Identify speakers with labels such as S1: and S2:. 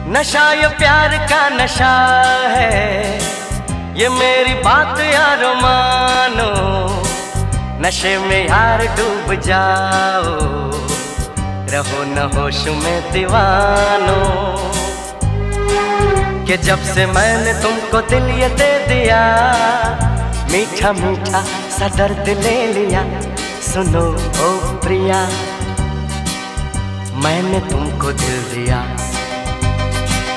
S1: नशा ये प्यार का नशा है, ये मेरी बात यार मानो। नशे में यार डूब जाओ, रहो न होश में दीवानो। कि जब से मैंने तुमको दिल ये दे दिया, मीठा मीठा सा दर्द ले लिया। सुनो ओ प्रिया, मैंने तुमको दिल दिया।